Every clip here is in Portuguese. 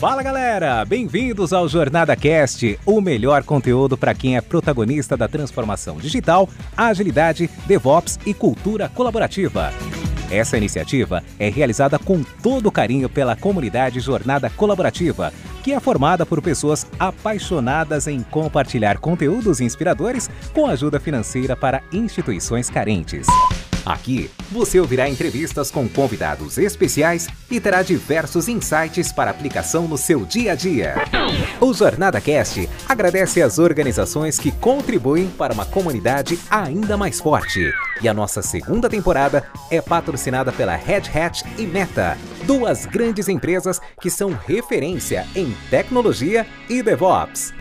Fala galera, bem-vindos ao Jornada Cast, o melhor conteúdo para quem é protagonista da transformação digital, agilidade, DevOps e cultura colaborativa. Essa iniciativa é realizada com todo carinho pela comunidade Jornada Colaborativa, que é formada por pessoas apaixonadas em compartilhar conteúdos inspiradores com ajuda financeira para instituições carentes. Aqui, você ouvirá entrevistas com convidados especiais e terá diversos insights para aplicação no seu dia a dia. O Jornada Cast agradece às organizações que contribuem para uma comunidade ainda mais forte. E a nossa segunda temporada é patrocinada pela Red Hat e Meta, duas grandes empresas que são referência em tecnologia e DevOps.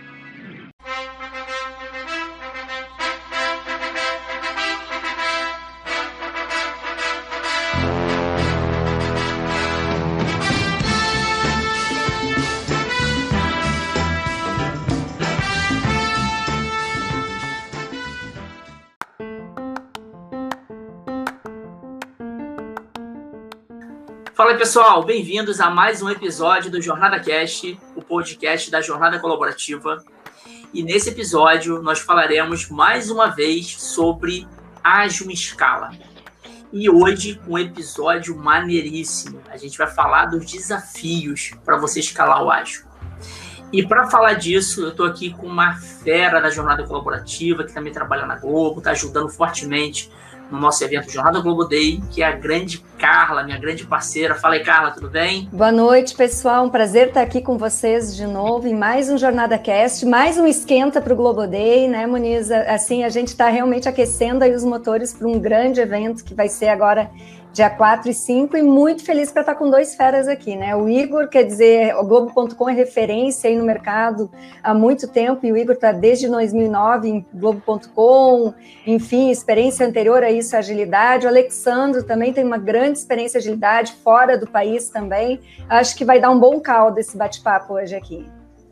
Fala pessoal, bem-vindos a mais um episódio do Jornada Cast, o podcast da Jornada Colaborativa. E nesse episódio nós falaremos mais uma vez sobre Ágil em Escala. E hoje um episódio maneiríssimo. A gente vai falar dos desafios para você escalar o Ágil. E para falar disso, eu estou aqui com uma fera da Jornada Colaborativa, que também trabalha na Globo, está ajudando fortemente no nosso evento Jornada Globo Day, que é a grande Carla, minha grande parceira. Fala aí, Carla, tudo bem? Boa noite, pessoal. Um prazer estar aqui com vocês de novo em mais um Jornada Cast, mais um esquenta para o Globo Day, né, Muniz? Assim, a gente está realmente aquecendo aí os motores para um grande evento que vai ser agora dia 4 e 5, e muito feliz para estar com dois feras aqui, né? O Igor, quer dizer, o Globo.com é referência aí no mercado há muito tempo, e o Igor está desde 2009 em Globo.com, enfim, experiência anterior a isso, agilidade. O Alexandro também tem uma grande experiência em agilidade, fora do país também. Acho que vai dar um bom caldo esse bate-papo hoje aqui.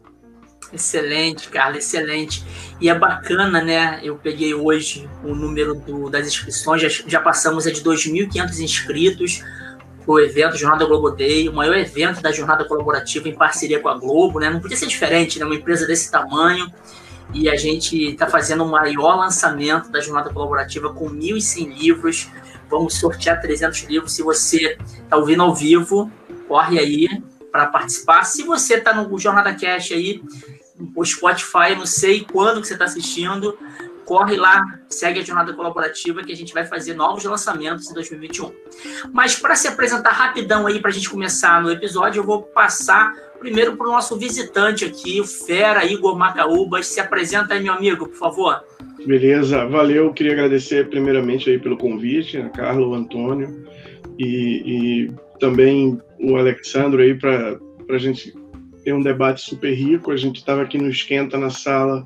Excelente, Carla, excelente. E é bacana, né? Eu peguei hoje o número das inscrições, já passamos de 2.500 inscritos para o evento Jornada Globo Day, o maior evento da Jornada Colaborativa em parceria com a Globo, né? Não podia ser diferente, né? Uma empresa desse tamanho, e a gente está fazendo o maior lançamento da Jornada Colaborativa com 1.100 livros. Vamos sortear 300 livros. Se você está ouvindo ao vivo, corre aí para participar. Se você está no Jornada Cast aí, o Spotify, não sei quando que você está assistindo, corre lá, segue a Jornada Colaborativa, que a gente vai fazer novos lançamentos em 2021. Mas para se apresentar rapidão aí, para a gente começar no episódio, eu vou passar primeiro para o nosso visitante aqui, o fera Igor Macaúbas. Se apresenta aí, meu amigo, por favor. Beleza, valeu. Queria agradecer primeiramente aí pelo convite, a Carla, o Antônio e também o Alexandro aí para a gente ter um debate super rico. A gente estava aqui no Esquenta na sala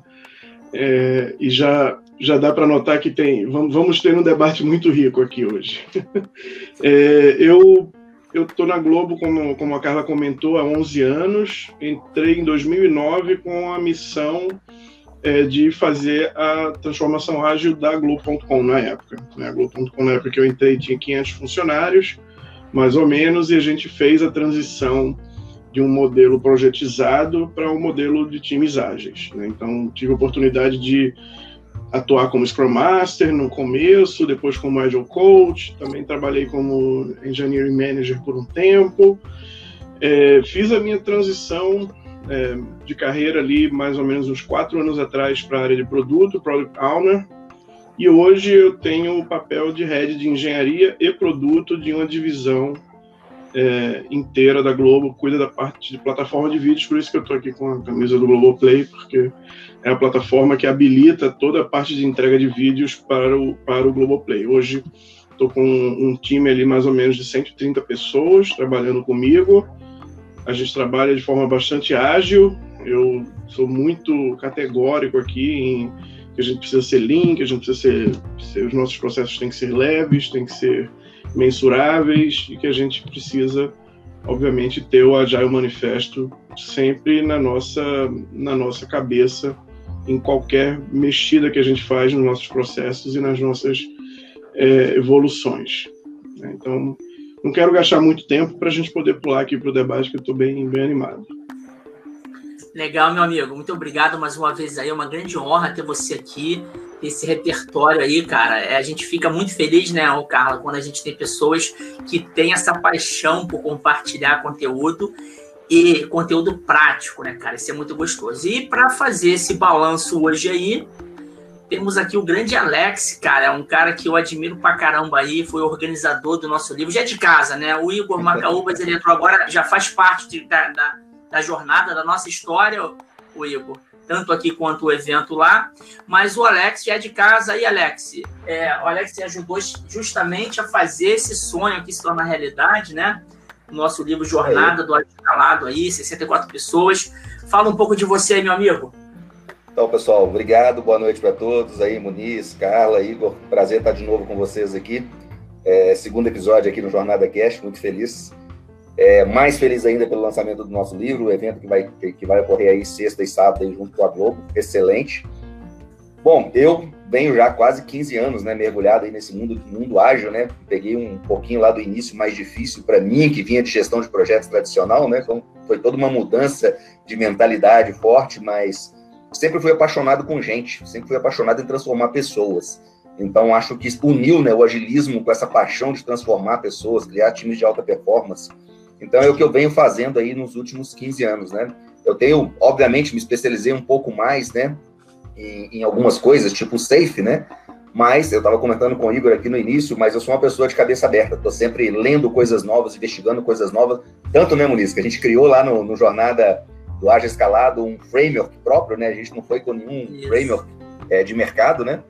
e já dá para notar que vamos ter um debate muito rico aqui hoje. Eu estou na Globo, como a Carla comentou, há 11 anos. Entrei em 2009 com a missão de fazer a transformação ágil da Globo.com na época. A Globo.com, na época que eu entrei, tinha 500 funcionários, mais ou menos, e a gente fez a transição de um modelo projetizado para um modelo de times ágeis, né? Então, tive a oportunidade de atuar como Scrum Master no começo, depois como Agile Coach, também trabalhei como Engineering Manager por um tempo. Fiz a minha transição de carreira ali, mais ou menos uns 4 anos atrás, para a área de produto, Product Owner, e hoje eu tenho o papel de Head de Engenharia e Produto de uma divisão inteira da Globo, cuida da parte de plataforma de vídeos, por isso que eu estou aqui com a camisa do Globoplay, porque é a plataforma que habilita toda a parte de entrega de vídeos para o Globoplay. Hoje estou com um time ali mais ou menos de 130 pessoas trabalhando comigo. A gente trabalha de forma bastante ágil. Eu sou muito categórico aqui em que a gente precisa ser lean, que a gente precisa os nossos processos têm que ser leves, têm que ser mensuráveis, e que a gente precisa, obviamente, ter o Agile Manifesto sempre na nossa cabeça, em qualquer mexida que a gente faz nos nossos processos e nas nossas evoluções. Então, não quero gastar muito tempo para a gente poder pular aqui para o debate, que eu estou bem animado. Legal, meu amigo. Muito obrigado mais uma vez aí. É uma grande honra ter você aqui, esse repertório aí, cara. A gente fica muito feliz, né, Carla, quando a gente tem pessoas que têm essa paixão por compartilhar conteúdo e conteúdo prático, né, cara? Isso é muito gostoso. E para fazer esse balanço hoje aí, temos aqui o grande Alex, cara, um cara que eu admiro pra caramba aí, foi organizador do nosso livro, já é de casa, né? O Igor Macaúbas, ele entrou agora, já faz parte da jornada, da nossa história, o Igor, tanto aqui quanto o evento lá, mas o Alex já é de casa. Aí, Alex, o Alex ajudou justamente a fazer esse sonho aqui se tornar realidade, né? O nosso livro Jornada do Escalado aí, 64 pessoas. Fala um pouco de você aí, meu amigo. Então, pessoal, obrigado, boa noite para todos aí, Muniz, Carla, Igor, prazer estar de novo com vocês aqui. Segundo episódio aqui no Jornada Cast, muito feliz. Mais feliz ainda pelo lançamento do nosso livro, o evento que vai ocorrer aí sexta e sábado aí junto com a Globo, excelente. Bom, eu venho já quase 15 anos, né, mergulhado aí nesse mundo ágil, né, peguei um pouquinho lá do início mais difícil para mim, que vinha de gestão de projetos tradicional, né, então foi toda uma mudança de mentalidade forte, mas sempre fui apaixonado com gente, sempre fui apaixonado em transformar pessoas. Então, acho que uniu, né, o agilismo com essa paixão de transformar pessoas, criar times de alta performance. Então, é o que eu venho fazendo aí nos últimos 15 anos, né? Eu tenho, obviamente, me especializei um pouco mais, né, em algumas coisas, tipo safe, né? Mas, eu estava comentando com o Igor aqui no início, mas eu sou uma pessoa de cabeça aberta, estou sempre lendo coisas novas, investigando coisas novas, tanto, né, Muniz, que a gente criou lá no Jornada do Ágil Escalado um framework próprio, né? A gente não foi com nenhum framework de mercado, né?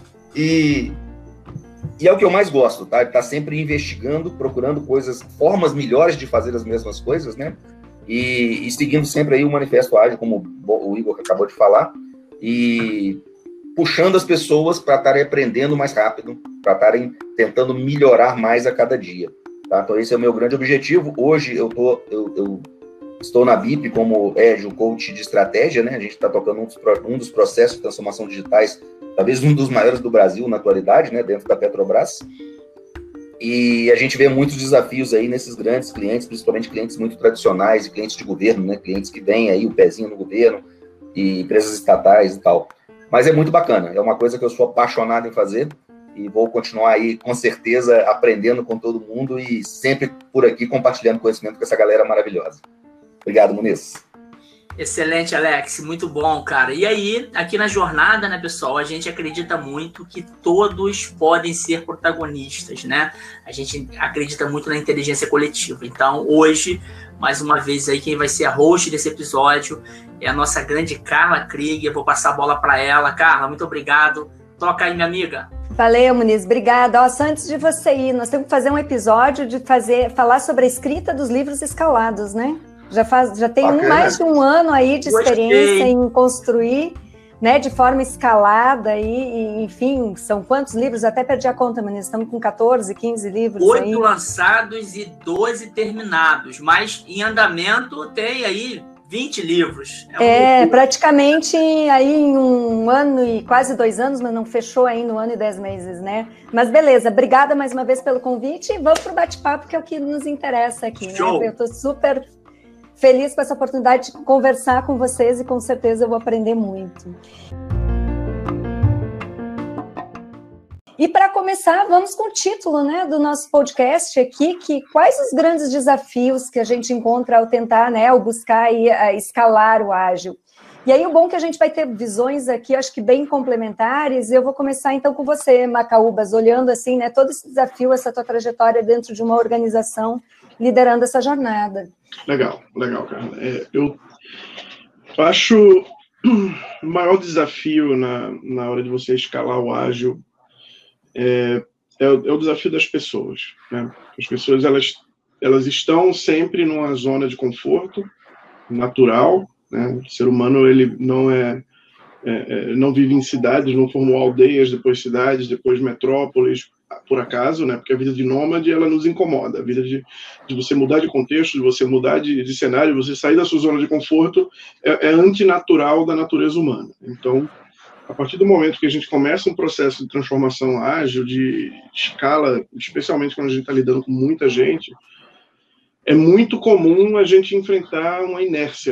E é o que eu mais gosto, tá? Tá sempre investigando, procurando formas melhores de fazer as mesmas coisas, né? E seguindo sempre aí o Manifesto Ágil, como o Igor acabou de falar, e puxando as pessoas para estarem aprendendo mais rápido, para estarem tentando melhorar mais a cada dia, tá? Então esse é o meu grande objetivo. Hoje eu estou na BIP como Agile Coach de estratégia, né? A gente está tocando um dos processos de transformação digitais, talvez um dos maiores do Brasil na atualidade, né? Dentro da Petrobras. E a gente vê muitos desafios aí nesses grandes clientes, principalmente clientes muito tradicionais e clientes de governo, né? Clientes que têm aí o pezinho no governo e empresas estatais e tal. Mas é muito bacana, é uma coisa que eu sou apaixonado em fazer e vou continuar aí, com certeza, aprendendo com todo mundo e sempre por aqui compartilhando conhecimento com essa galera maravilhosa. Obrigado, Muniz. Excelente, Alex. Muito bom, cara. E aí, aqui na jornada, né, pessoal, a gente acredita muito que todos podem ser protagonistas, né? A gente acredita muito na inteligência coletiva. Então, hoje, mais uma vez aí, quem vai ser a host desse episódio é a nossa grande Carla Krieg. Eu vou passar a bola para ela. Carla, muito obrigado. Toca aí, minha amiga. Valeu, Muniz, obrigada. Só antes de você ir, nós temos que fazer um episódio de falar sobre a escrita dos livros escalados, né? Já tem mais de um ano aí de experiência em construir, né, de forma escalada e, enfim, são quantos livros? Até perdi a conta, Muniz, estamos com 14, 15 livros 8 aí. lançados e 12 terminados, mas em andamento tem aí 20 livros. Praticamente aí em um ano e quase 2 anos, mas não fechou ainda 1 ano e 10 meses, né? Mas beleza, obrigada mais uma vez pelo convite e vamos para o bate-papo, que é o que nos interessa aqui, Show. Né? Eu estou super feliz com essa oportunidade de conversar com vocês e com certeza eu vou aprender muito. E para começar, vamos com o título, né, do nosso podcast aqui, que quais os grandes desafios que a gente encontra ao tentar, né, ao buscar aí, escalar o ágil. E aí o bom é que a gente vai ter visões aqui, acho que bem complementares, e eu vou começar então com você, Macaúbas, olhando assim, né, todo esse desafio, essa tua trajetória dentro de uma organização, liderando essa jornada. Legal, Carla. Eu acho o maior desafio na hora de você escalar o ágil é o desafio das pessoas, né? As pessoas, elas estão sempre numa zona de conforto natural, né? O ser humano, ele não vive em cidades, não formou aldeias, depois cidades, depois metrópoles, por acaso, né? Porque a vida de nômade, ela nos incomoda. A vida de você mudar de contexto, de você mudar de cenário, você sair da sua zona de conforto, é antinatural da natureza humana. Então, a partir do momento que a gente começa um processo de transformação ágil, de escala, especialmente quando a gente está lidando com muita gente, é muito comum a gente enfrentar uma inércia,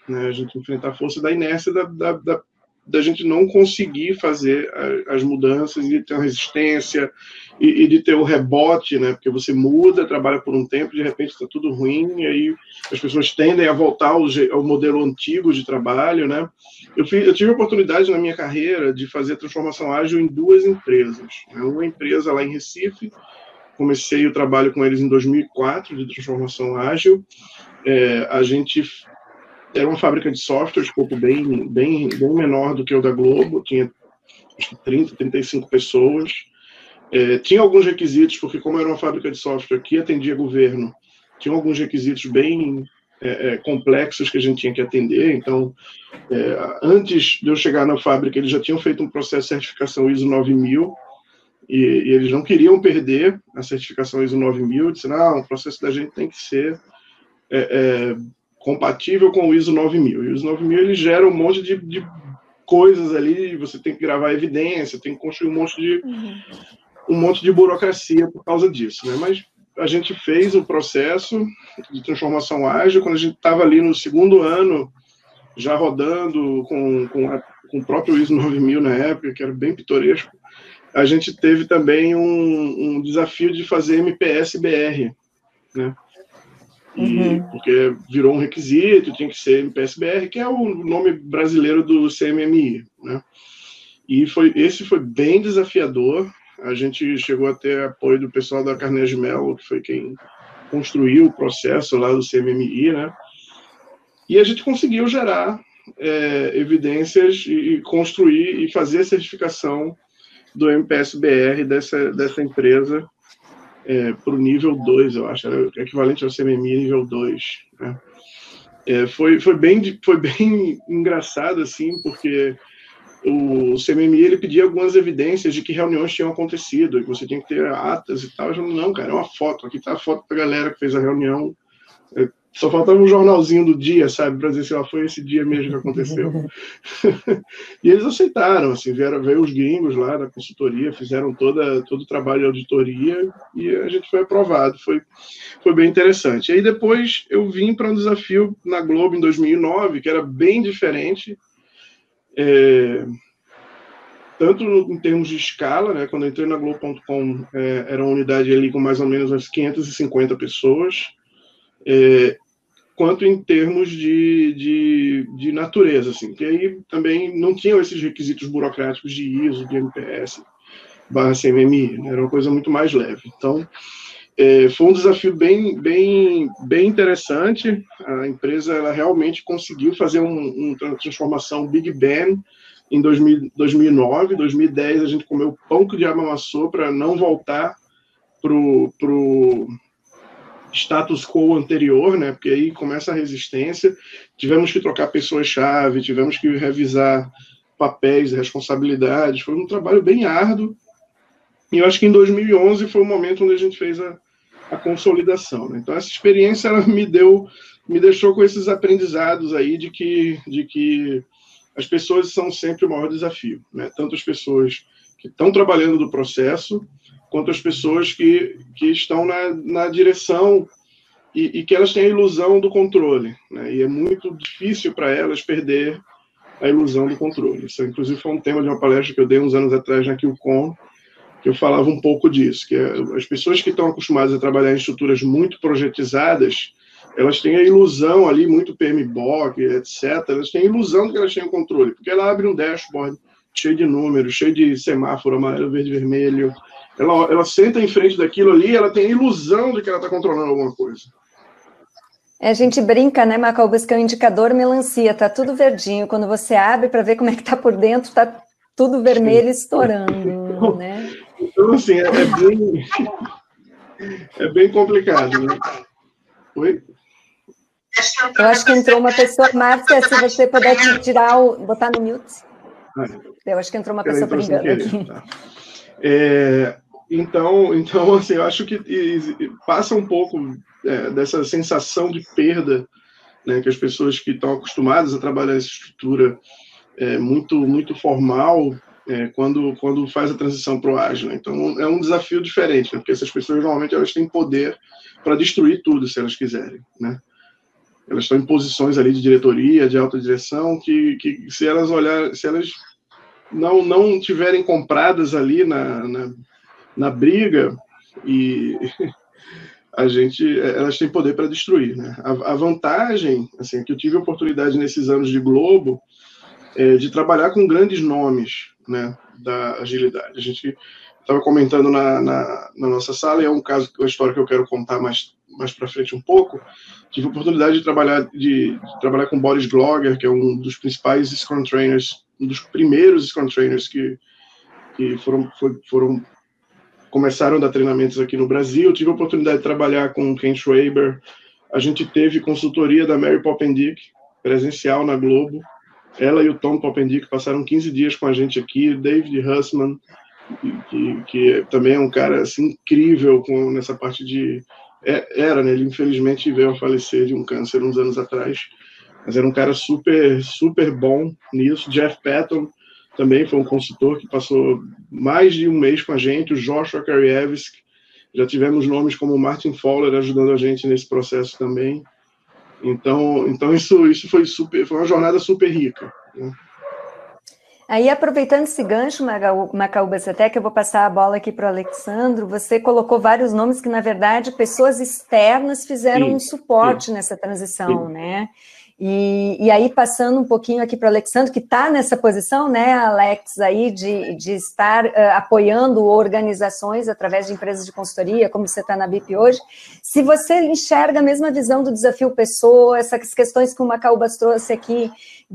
né? A gente enfrentar a força da inércia da gente não conseguir fazer as mudanças, e ter uma resistência, e de ter o rebote, né? Porque você muda, trabalha por um tempo, de repente está tudo ruim, e aí as pessoas tendem a voltar ao modelo antigo de trabalho, né? Eu tive a oportunidade na minha carreira de fazer transformação ágil em 2 empresas. Uma empresa lá em Recife, comecei o trabalho com eles em 2004, de transformação ágil. A gente era uma fábrica de software, escopo bem menor do que o da Globo, tinha acho que 30, 35 pessoas. Tinha alguns requisitos, porque como era uma fábrica de software que atendia governo, tinha alguns requisitos bem complexos que a gente tinha que atender. Então, antes de eu chegar na fábrica, eles já tinham feito um processo de certificação ISO 9000, e eles não queriam perder a certificação ISO 9000, disseram, não, o processo da gente tem que ser compatível com o ISO 9000. E o ISO 9000 ele gera um monte de coisas ali, você tem que gravar evidência, tem que construir um monte de burocracia por causa disso, né? Mas a gente fez o processo de transformação ágil, quando a gente estava ali no 2º ano, já rodando com o próprio ISO 9000 na época, que era bem pitoresco. A gente teve também um desafio de fazer MPS-BR, né? Porque virou um requisito, tinha que ser MPS-BR, que é o nome brasileiro do CMMI, né? E esse foi bem desafiador. A gente chegou a ter apoio do pessoal da Carnegie Mellon, que foi quem construiu o processo lá do CMMI, né? E a gente conseguiu gerar evidências e construir e fazer a certificação do MPS-BR dessa empresa para o nível 2, eu acho, era equivalente ao CMMI nível 2, né? Foi bem engraçado, assim, porque o CMMI ele pedia algumas evidências de que reuniões tinham acontecido, e que você tinha que ter atas e tal. Eu falei, não, cara, é uma foto, aqui tá a foto da galera que fez a reunião, só faltava um jornalzinho do dia, sabe, para dizer se foi esse dia mesmo que aconteceu. E eles aceitaram, assim, veio os gringos lá da consultoria, fizeram todo o trabalho de auditoria, e a gente foi aprovado. Foi bem interessante. E aí depois eu vim para um desafio na Globo em 2009, que era bem diferente, tanto em termos de escala, né? Quando eu entrei na Globo.com, era uma unidade ali com mais ou menos umas 550 pessoas, quanto em termos de natureza, assim, que aí também não tinham esses requisitos burocráticos de ISO, de MPS, /CMMI, né? Era uma coisa muito mais leve. Então, foi um desafio bem interessante. A empresa ela realmente conseguiu fazer uma transformação Big Bang em 2009. 2010 a gente comeu pão que o diabo amassou para não voltar pro status quo anterior, né? Porque aí começa a resistência. Tivemos que trocar pessoas-chave, tivemos que revisar papéis, responsabilidades. Foi um trabalho bem árduo. E eu acho que em 2011 foi o momento onde a gente fez a consolidação, né? Então essa experiência ela me deixou com esses aprendizados aí de que as pessoas são sempre o maior desafio, né? Tanto as pessoas que estão trabalhando do processo, quanto as pessoas que estão na direção e que elas têm a ilusão do controle, né? E é muito difícil para elas perder a ilusão do controle. Isso, inclusive, foi um tema de uma palestra que eu dei uns anos atrás na QCon, que eu falava um pouco disso, que as pessoas que estão acostumadas a trabalhar em estruturas muito projetizadas, elas têm a ilusão ali, muito PMBOK, etc., elas têm a ilusão de que elas têm o controle, porque ela abre um dashboard cheio de números, cheio de semáforo amarelo, verde, vermelho, ela senta em frente daquilo ali, ela tem a ilusão de que ela está controlando alguma coisa. A gente brinca, né, Macalbas, que é o indicador melancia, tá tudo verdinho, quando você abre para ver como é que tá por dentro, tá tudo vermelho estourando, né? Então, assim, é bem complicado, né? Oi? Eu acho que entrou uma pessoa, Márcia, se você puder botar no mute. Eu acho que entrou uma pessoa por engano aqui. Tá. Então, assim, eu acho que passa um pouco dessa sensação de perda, né, que as pessoas que estão acostumadas a trabalhar essa estrutura muito formal, quando faz a transição para o ágil, né? Então, é um desafio diferente, né? Porque essas pessoas, normalmente, elas têm poder para destruir tudo, se elas quiserem, né? elas estão em posições ali de diretoria, de alta direção, que se elas não tiverem compradas ali na briga, e elas têm poder para destruir, né? A vantagem, assim, é que eu tive a oportunidade nesses anos de Globo de trabalhar com grandes nomes, né, da agilidade. A gente estava comentando na nossa sala, e é um caso, uma história que eu quero contar mais para frente um pouco. Tive a oportunidade de trabalhar com Boris Gloger, que é um dos principais Scrum Trainers, um dos primeiros Scrum Trainers que começaram a dar treinamentos aqui no Brasil. Tive a oportunidade de trabalhar com Ken Schwaber. A gente teve consultoria da Mary Poppendieck, presencial na Globo. Ela e o Tom Poppendieck passaram 15 dias com a gente aqui. David Hussman, que também é um cara assim, incrível nessa parte de... né? Ele infelizmente veio a falecer de um câncer uns anos atrás, mas era um cara super, super bom nisso. Jeff Patton também foi um consultor que passou mais de um mês com a gente. O Joshua Karyevski. Já tivemos nomes como o Martin Fowler ajudando a gente nesse processo também. Então isso foi uma jornada super rica, né? Aí, aproveitando esse gancho, Macaúba Zetec, eu vou passar a bola aqui para o Alexandro. Você colocou vários nomes que, na verdade, pessoas externas fizeram um suporte nessa transição, né? E aí, passando um pouquinho aqui para o Alexandro, que está nessa posição, né, Alex, aí de estar apoiando organizações através de empresas de consultoria, como você está na BIP hoje, se você enxerga a mesma visão do desafio pessoa, essas questões que o Macaúbas trouxe aqui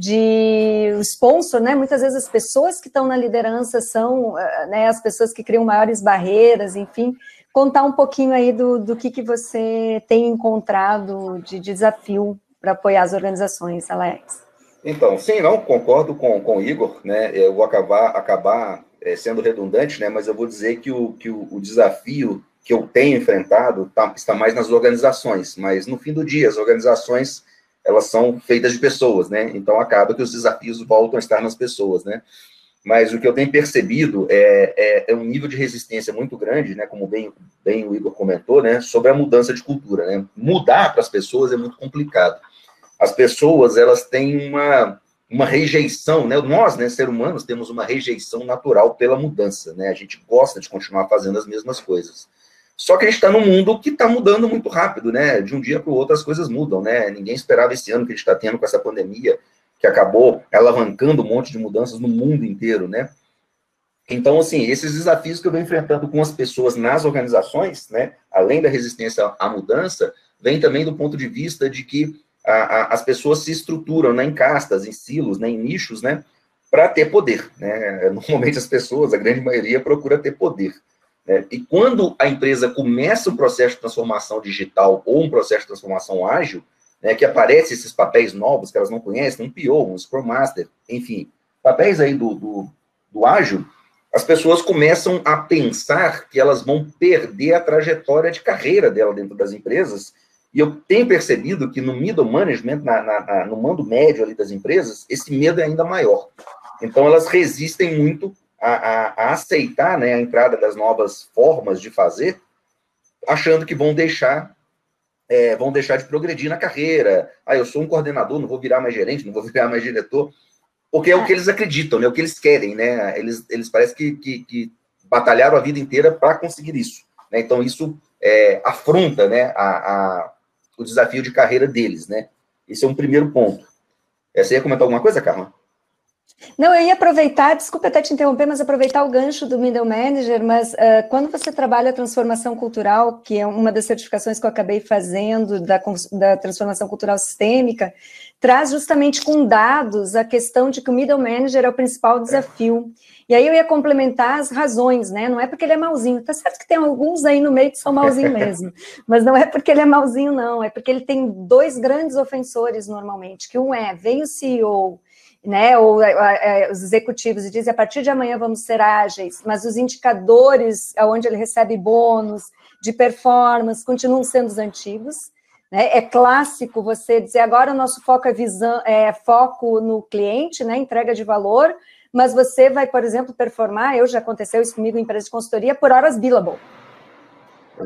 de sponsor, né, muitas vezes as pessoas que estão na liderança são, né, as pessoas que criam maiores barreiras, enfim, contar um pouquinho aí do que você tem encontrado de desafio para apoiar as organizações, Alex. Então, sim, não, concordo com o Igor, né? Eu vou acabar sendo redundante, né? Mas eu vou dizer que o desafio que eu tenho enfrentado está mais nas organizações, mas no fim do dia, as organizações, elas são feitas de pessoas, né? Então, acaba que os desafios voltam a estar nas pessoas, né? Mas o que eu tenho percebido é um nível de resistência muito grande, né? Como bem o Igor comentou, né? Sobre a mudança de cultura, né? Mudar para as pessoas é muito complicado. As pessoas, elas têm uma rejeição, né? Nós, né, seres humanos, temos uma rejeição natural pela mudança, né? A gente gosta de continuar fazendo as mesmas coisas. Só que a gente está num mundo que está mudando muito rápido, né? De um dia para o outro as coisas mudam, né? Ninguém esperava esse ano que a gente está tendo com essa pandemia, que acabou alavancando um monte de mudanças no mundo inteiro, né? Então, assim, esses desafios que eu venho enfrentando com as pessoas nas organizações, né? Além da resistência à mudança, vem também do ponto de vista de que as pessoas se estruturam, né, em castas, em silos, né, em nichos, né, para ter poder, né? Normalmente as pessoas, a grande maioria, procura ter poder, né? E quando a empresa começa um processo de transformação digital ou um processo de transformação ágil, né, que aparecem esses papéis novos que elas não conhecem, um PO, um Scrum Master, enfim, papéis aí do ágil, as pessoas começam a pensar que elas vão perder a trajetória de carreira dela dentro das empresas. E eu tenho percebido que no middle management, no mando médio ali das empresas, esse medo é ainda maior. Então, elas resistem muito a aceitar, né, a entrada das novas formas de fazer, achando que vão deixar de progredir na carreira. Eu sou um coordenador, não vou virar mais gerente, não vou virar mais diretor, porque é o que eles acreditam, né, é o que eles querem, né? Eles parecem que batalharam a vida inteira para conseguir isso, né? Então, isso afronta, né, o desafio de carreira deles, né? Esse é um primeiro ponto. Você ia comentar alguma coisa, Carla? Não, eu ia aproveitar, desculpa até te interromper, mas aproveitar o gancho do Middle Manager, mas quando você trabalha a transformação cultural, que é uma das certificações que eu acabei fazendo da transformação cultural sistêmica, traz justamente com dados a questão de que o Middle Manager é o principal desafio. E aí eu ia complementar as razões, né? Não é porque ele é mauzinho, tá certo que tem alguns aí no meio que são mauzinho mesmo, mas não é porque ele é mauzinho, não, é porque ele tem dois grandes ofensores normalmente, que veio o CEO, né, ou os executivos e dizem, a partir de amanhã vamos ser ágeis, mas os indicadores onde ele recebe bônus de performance continuam sendo os antigos, né? É clássico você dizer, agora o nosso foco é foco no cliente, né, entrega de valor, mas você vai, por exemplo, performar, já aconteceu isso comigo em empresa de consultoria, por horas billable. Exato.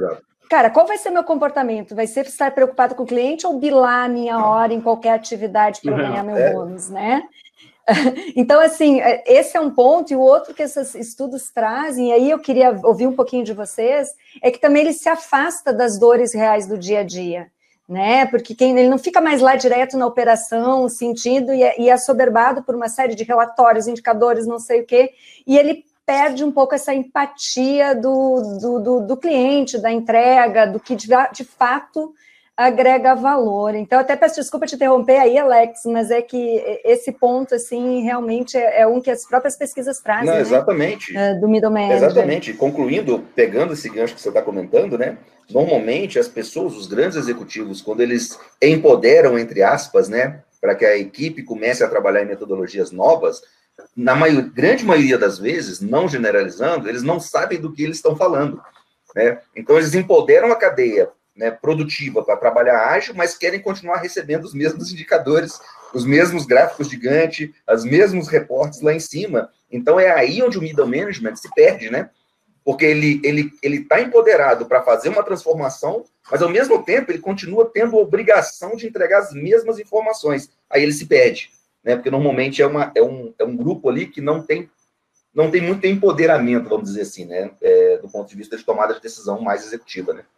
cara, qual vai ser meu comportamento? Vai ser estar preocupado com o cliente ou bilar a minha hora em qualquer atividade para ganhar meu bônus, né? Então, assim, esse é um ponto, e o outro que esses estudos trazem, e aí eu queria ouvir um pouquinho de vocês, é que também ele se afasta das dores reais do dia a dia, né? Porque ele não fica mais lá direto na operação, sentindo, e é assoberbado por uma série de relatórios, indicadores, não sei o quê, e ele perde um pouco essa empatia do cliente, da entrega, do que de fato agrega valor. Então, até peço desculpa te interromper aí, Alex, mas é que esse ponto, assim, realmente é um que as próprias pesquisas trazem, Não, né? exatamente. Do middle manager. Exatamente. Concluindo, pegando esse gancho que você está comentando, né? Normalmente, as pessoas, os grandes executivos, quando eles empoderam, entre aspas, né, para que a equipe comece a trabalhar em metodologias novas, na grande maioria das vezes, não generalizando, eles não sabem do que eles estão falando, né? Então, eles empoderam a cadeia, né, produtiva para trabalhar ágil, mas querem continuar recebendo os mesmos indicadores, os mesmos gráficos de Gantt, os mesmos reportes lá em cima. Então, é aí onde o middle management se perde, né? Porque ele está empoderado para fazer uma transformação, mas, ao mesmo tempo, ele continua tendo a obrigação de entregar as mesmas informações. Aí ele se perde, né? Porque, normalmente, é um grupo ali que não tem muito empoderamento, vamos dizer assim, né? Do ponto de vista de tomada de decisão mais executiva, né?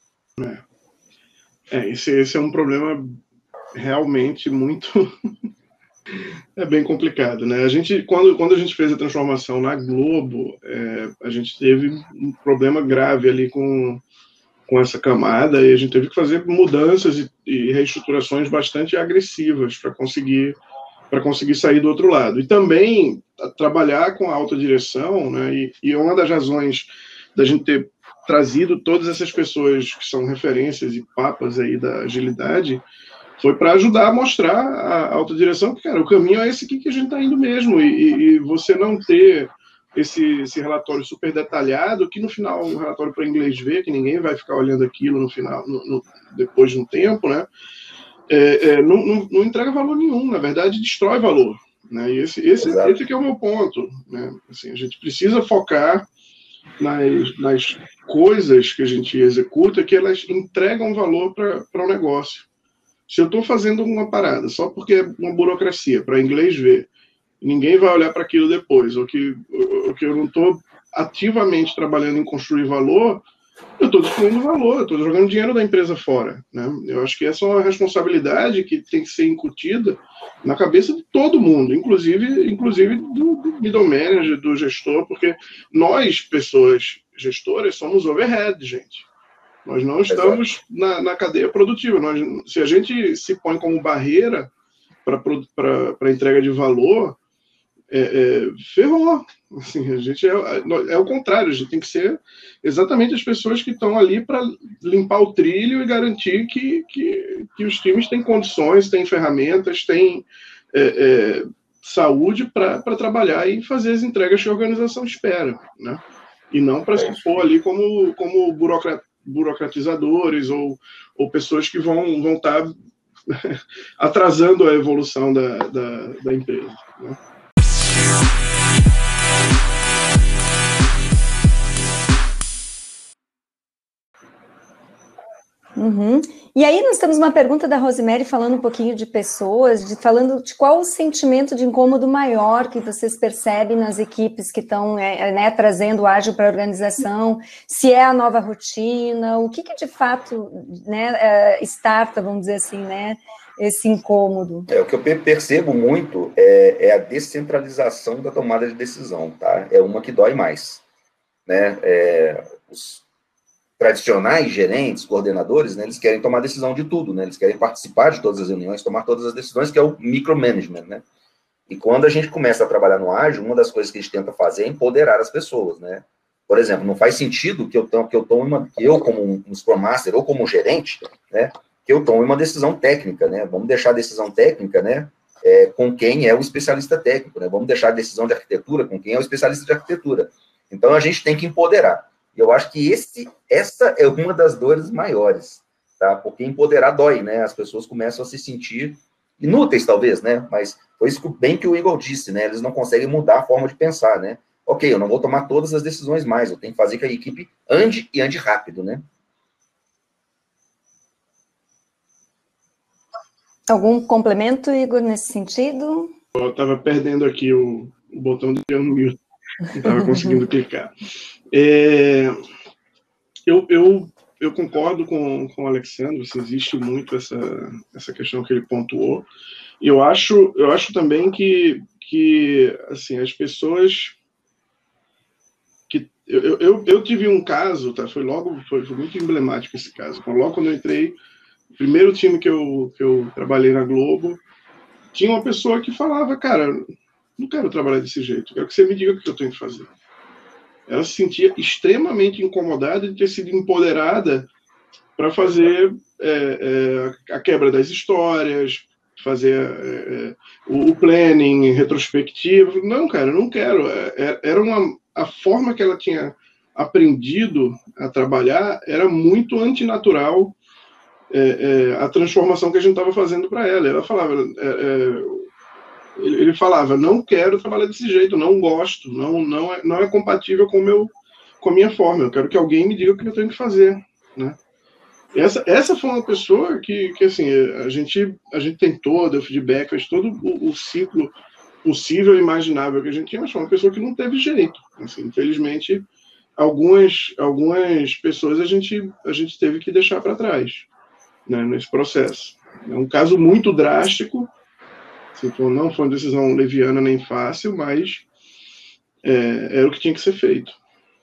Esse é um problema realmente muito... é bem complicado, né? Quando a gente fez a transformação na Globo, a gente teve um problema grave ali com essa camada, e a gente teve que fazer mudanças e reestruturações bastante agressivas para conseguir sair do outro lado. E também trabalhar com a alta direção, né? E uma das razões da gente ter trazido todas essas pessoas que são referências e papas aí da agilidade foi para ajudar a mostrar a alta direção que, cara, o caminho é esse aqui que a gente está indo mesmo, e você não ter esse relatório super detalhado, que no final, um relatório para inglês ver, que ninguém vai ficar olhando aquilo no final, depois de um tempo, né? Não entrega valor nenhum, na verdade, destrói valor, né? E esse que é o meu ponto, né? Assim, a gente precisa focar nas coisas que a gente executa, que elas entregam valor para o negócio. Se eu estou fazendo uma parada só porque é uma burocracia, para inglês ver, ninguém vai olhar para aquilo depois, ou que eu não estou ativamente trabalhando em construir valor, eu estou destruindo valor, eu estou jogando dinheiro da empresa fora, né? Eu acho que essa é uma responsabilidade que tem que ser incutida na cabeça de todo mundo, inclusive do middle manager, do gestor, porque nós, pessoas gestoras, somos overhead, gente. Nós não estamos na cadeia produtiva. Se a gente se põe como barreira para a entrega de valor, ferrou. Assim, a gente é o contrário, a gente tem que ser exatamente as pessoas que estão ali para limpar o trilho e garantir que os times têm condições, têm ferramentas, têm saúde para trabalhar e fazer as entregas que a organização espera, né? E não para se pôr ali como burocratizadores ou pessoas que vão estar atrasando a evolução da empresa, né? Uhum. E aí nós temos uma pergunta da Rosemary falando um pouquinho de pessoas, falando de qual o sentimento de incômodo maior que vocês percebem nas equipes que estão trazendo o ágil para a organização, se é a nova rotina, o que de fato starta, vamos dizer assim, né, esse incômodo. O que eu percebo muito é a descentralização da tomada de decisão, tá? É uma que dói mais, né? Os tradicionais gerentes, coordenadores, né, eles querem tomar decisão de tudo, né? Eles querem participar de todas as reuniões, tomar todas as decisões, que é o micromanagement, né? E quando a gente começa a trabalhar no ágil, uma das coisas que a gente tenta fazer é empoderar as pessoas, né? Por exemplo, não faz sentido que eu como um Scrum Master ou como um gerente, né, que eu tome uma decisão técnica, né? Vamos deixar a decisão técnica, né, com quem é o especialista técnico, né? Vamos deixar a decisão de arquitetura com quem é o especialista de arquitetura. Então, a gente tem que empoderar. E eu acho que essa é uma das dores maiores, tá? Porque empoderar dói, né? As pessoas começam a se sentir inúteis, talvez, né? Mas foi isso bem que o Igor disse, né? Eles não conseguem mudar a forma de pensar, né? Ok, eu não vou tomar todas as decisões mais, eu tenho que fazer que a equipe ande rápido, né? Algum complemento, Igor, nesse sentido? Eu estava perdendo aqui o botão de unmute, não estava conseguindo clicar. Eu concordo com o Alexandre, assim, existe muito essa questão que ele pontuou. E eu acho também que assim, as pessoas... Eu tive um caso, tá? Foi muito emblemático esse caso. Logo quando eu entrei, o primeiro time que eu trabalhei na Globo, tinha uma pessoa que falava, cara, não quero trabalhar desse jeito, quero que você me diga o que eu tenho que fazer. Ela se sentia extremamente incomodada de ter sido empoderada para fazer a quebra das histórias, fazer o planning retrospectivo. Não, cara, eu não quero. Era a forma que ela tinha aprendido a trabalhar era muito antinatural a transformação que a gente estava fazendo para ela. Ela falava, ele falava, não quero trabalhar desse jeito, não gosto, não é compatível com a minha forma, eu quero que alguém me diga o que eu tenho que fazer, né? Essa foi uma pessoa que assim, a gente tentou, deu feedback, fez todo o ciclo possível e imaginável que a gente tinha, mas foi uma pessoa que não teve jeito. Assim, infelizmente, algumas pessoas a gente teve que deixar para trás, né, nesse processo. É um caso muito drástico, assim, não foi uma decisão leviana nem fácil, mas era o que tinha que ser feito.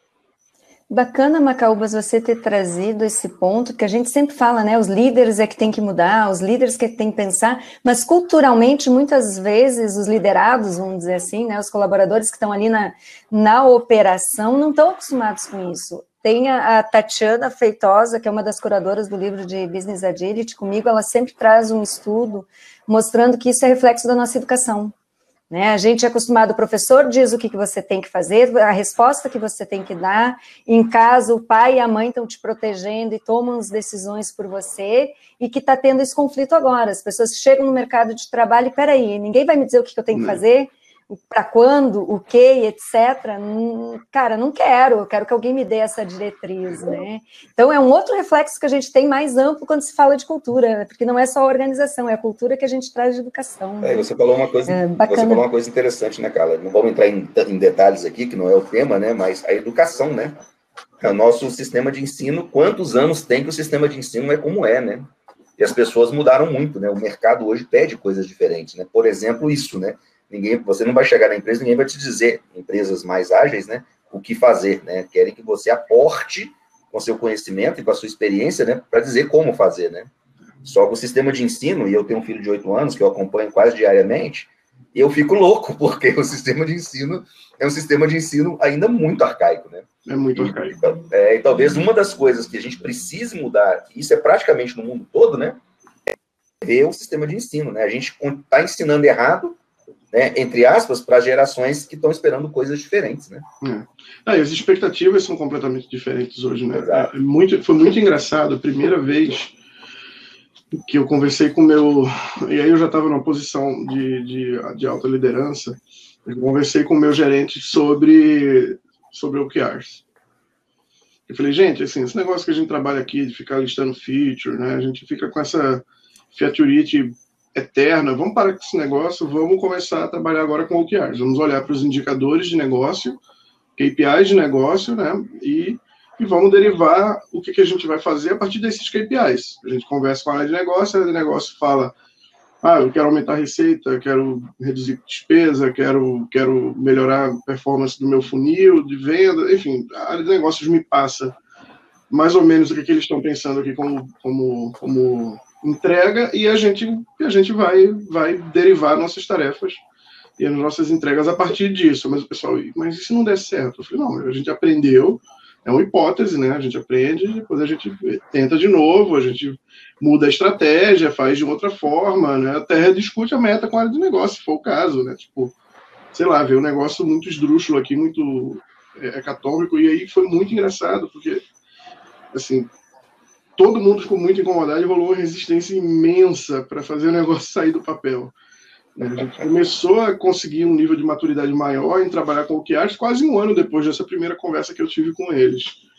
Bacana, Macaúbas, você ter trazido esse ponto, que a gente sempre fala, né, os líderes é que tem que mudar, os líderes que tem que pensar, mas culturalmente, muitas vezes, os liderados, vamos dizer assim, né, os colaboradores que estão ali na operação, não estão acostumados com isso. Tem a Tatiana Feitosa, que é uma das curadoras do livro de Business Agility, comigo, ela sempre traz um estudo mostrando que isso é reflexo da nossa educação. Né? A gente é acostumado, o professor diz o que você tem que fazer, a resposta que você tem que dar, em casa o pai e a mãe estão te protegendo e tomam as decisões por você, e que está tendo esse conflito agora, as pessoas chegam no mercado de trabalho e, peraí, ninguém vai me dizer o que eu tenho que fazer, para quando, o que, etc. Cara, não quero, eu quero que alguém me dê essa diretriz, né? Então, é um outro reflexo que a gente tem mais amplo quando se fala de cultura, porque não é só a organização, é a cultura que a gente traz de educação. Né? Você falou uma coisa, você falou uma coisa interessante, né, Carla? Não vamos entrar em detalhes aqui, que não é o tema, né? Mas a educação, né? O nosso sistema de ensino, quantos anos tem que o sistema de ensino é como é, né? E as pessoas mudaram muito, né? O mercado hoje pede coisas diferentes, né? Por exemplo, isso, né? Você não vai chegar na empresa, ninguém vai te dizer, empresas mais ágeis, né, o que fazer, né? Querem que você aporte com seu conhecimento e com a sua experiência, né, para dizer como fazer, né? Só que o sistema de ensino, e eu tenho um filho de 8 anos, que eu acompanho quase diariamente, e eu fico louco, porque o sistema de ensino é um sistema de ensino ainda muito arcaico, né? É muito arcaico. E talvez uma das coisas que a gente precise mudar, isso é praticamente no mundo todo, né, é ver o sistema de ensino, né? A gente está ensinando errado, né, entre aspas, para gerações que estão esperando coisas diferentes, né? As expectativas são completamente diferentes hoje, né? Foi muito engraçado, a primeira vez que eu conversei com o meu... E aí eu já estava numa posição de alta liderança, eu conversei com o meu gerente sobre OKRs. Eu falei, gente, assim, esse negócio que a gente trabalha aqui, de ficar listando feature, né, a gente fica com essa featurite eterna, vamos parar com esse negócio, vamos começar a trabalhar agora com OKRs, vamos olhar para os indicadores de negócio, KPIs de negócio, né, e vamos derivar o que a gente vai fazer a partir desses KPIs. A gente conversa com a área de negócio fala, eu quero aumentar a receita, eu quero reduzir despesa, quero melhorar a performance do meu funil de venda, enfim, a área de negócios me passa mais ou menos o que eles estão pensando aqui como entrega, e a gente vai derivar nossas tarefas e as nossas entregas a partir disso. Mas o pessoal, mas e se não der certo? Eu falei, não, a gente aprendeu, é uma hipótese, né? A gente aprende, depois a gente tenta de novo, a gente muda a estratégia, faz de outra forma, né? Até rediscute a meta com a área de negócio, se for o caso, né? Tipo, sei lá, ver um negócio muito esdrúxulo aqui, muito hecatômico, e aí foi muito engraçado, porque, assim, todo mundo ficou muito incomodado e rolou uma resistência imensa para fazer o negócio sair do papel. A gente começou a conseguir um nível de maturidade maior em trabalhar com OKRs quase um ano depois dessa primeira conversa que eu tive com eles.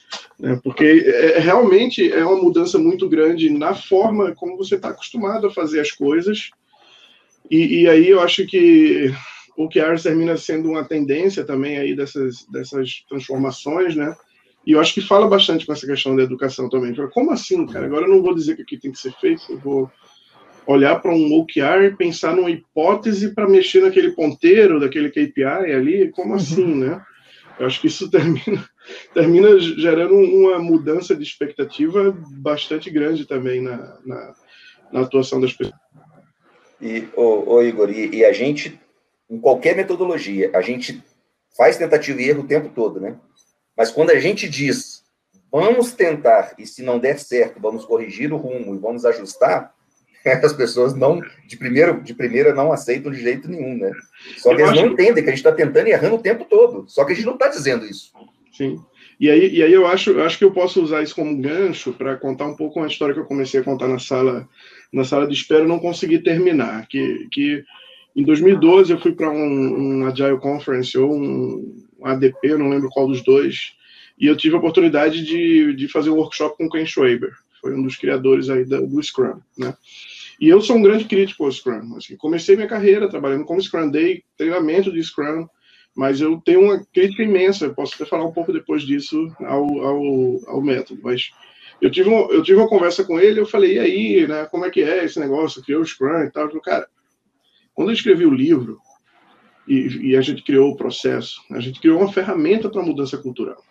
né? Porque realmente é uma mudança muito grande na forma como você está acostumado a fazer as coisas, e aí eu acho que o OKRs termina sendo uma tendência também aí dessas transformações, né? E eu acho que fala bastante com essa questão da educação também. Como assim, cara? Agora eu não vou dizer que aqui tem que ser feito, eu vou olhar para um OKR e pensar numa hipótese para mexer naquele ponteiro, daquele KPI ali, como assim, né? Eu acho que isso termina gerando uma mudança de expectativa bastante grande também na atuação das pessoas. E, Igor, e a gente, em qualquer metodologia, a gente faz tentativa e erro o tempo todo, né? Mas quando a gente diz, vamos tentar, e se não der certo, vamos corrigir o rumo e vamos ajustar, as pessoas não, de primeira não aceitam de jeito nenhum, né? Só que eles não entendem que a gente está tentando e errando o tempo todo. Só que a gente não está dizendo isso. Sim. E aí eu acho que eu posso usar isso como gancho para contar um pouco uma história que eu comecei a contar na sala de espera e não consegui terminar. Que em 2012 eu fui para um Agile Conference ou um ADP, eu não lembro qual dos dois, e eu tive a oportunidade de fazer um workshop com o Ken Schwaber, foi um dos criadores aí do Scrum, né? E eu sou um grande crítico ao Scrum. Assim, comecei minha carreira trabalhando como Scrum, dei treinamento de Scrum, mas eu tenho uma crítica imensa, eu posso até falar um pouco depois disso ao método, mas eu tive uma conversa com ele, eu falei, e aí, né, como é que é esse negócio, criou o Scrum e tal, eu falei, cara, quando eu escrevi o livro, e a gente criou o processo, a gente criou uma ferramenta para mudança cultural.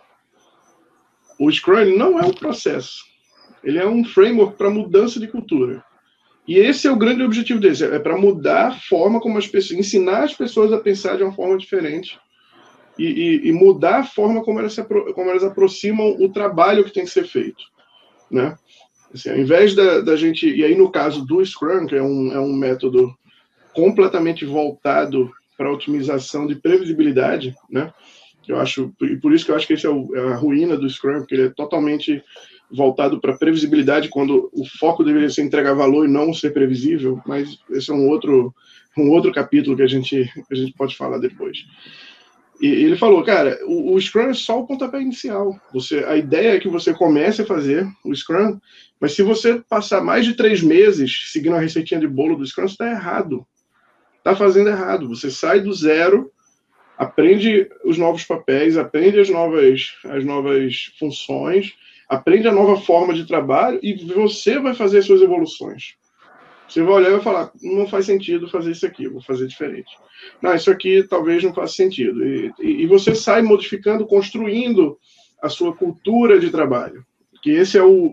O Scrum não é um processo, ele é um framework para mudança de cultura. E esse é o grande objetivo dele, é para mudar a forma como as pessoas, ensinar as pessoas a pensar de uma forma diferente e mudar a forma como elas aproximam o trabalho que tem que ser feito, né? Assim, ao invés da gente, e aí no caso do Scrum, que é um método completamente voltado para a otimização de previsibilidade, né? Eu acho, e por isso que eu acho que esse é a ruína do Scrum, porque ele é totalmente voltado para previsibilidade, quando o foco deveria ser entregar valor e não ser previsível, mas esse é um outro capítulo que a gente pode falar depois. E ele falou, cara, o Scrum é só o pontapé inicial. A ideia é que você comece a fazer o Scrum, mas se você passar mais de 3 meses seguindo a receitinha de bolo do Scrum, você está errado. Está fazendo errado. Você sai do zero, aprende os novos papéis, aprende as novas funções, aprende a nova forma de trabalho e você vai fazer as suas evoluções. Você vai olhar e vai falar, não faz sentido fazer isso aqui, vou fazer diferente. Não, isso aqui talvez não faça sentido. E você sai modificando, construindo a sua cultura de trabalho. Que esse é o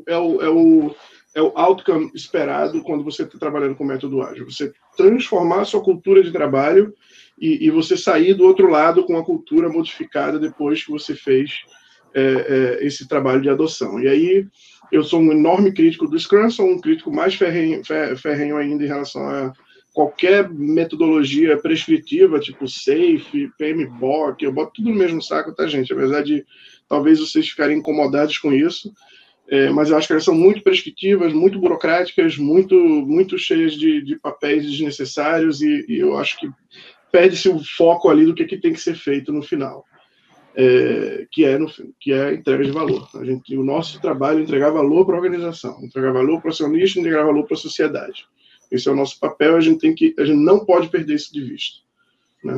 outcome esperado quando você está trabalhando com método ágil. Você transformar a sua cultura de trabalho e você sair do outro lado com a cultura modificada depois que você fez esse trabalho de adoção. E aí, eu sou um enorme crítico do Scrum, sou um crítico mais ferrenho ainda em relação a qualquer metodologia prescritiva, tipo SAFe, PMBOK, eu boto tudo no mesmo saco, tá, gente? Apesar de talvez vocês ficarem incomodados com isso, mas eu acho que elas são muito prescritivas, muito burocráticas, muito cheias de papéis desnecessários e eu acho que perde-se o foco ali do que tem que ser feito no final. Que é a entrega de valor. O nosso trabalho é entregar valor para a organização, entregar valor para o acionista, entregar valor para a sociedade. Esse é o nosso papel, a gente não pode perder isso de vista, né?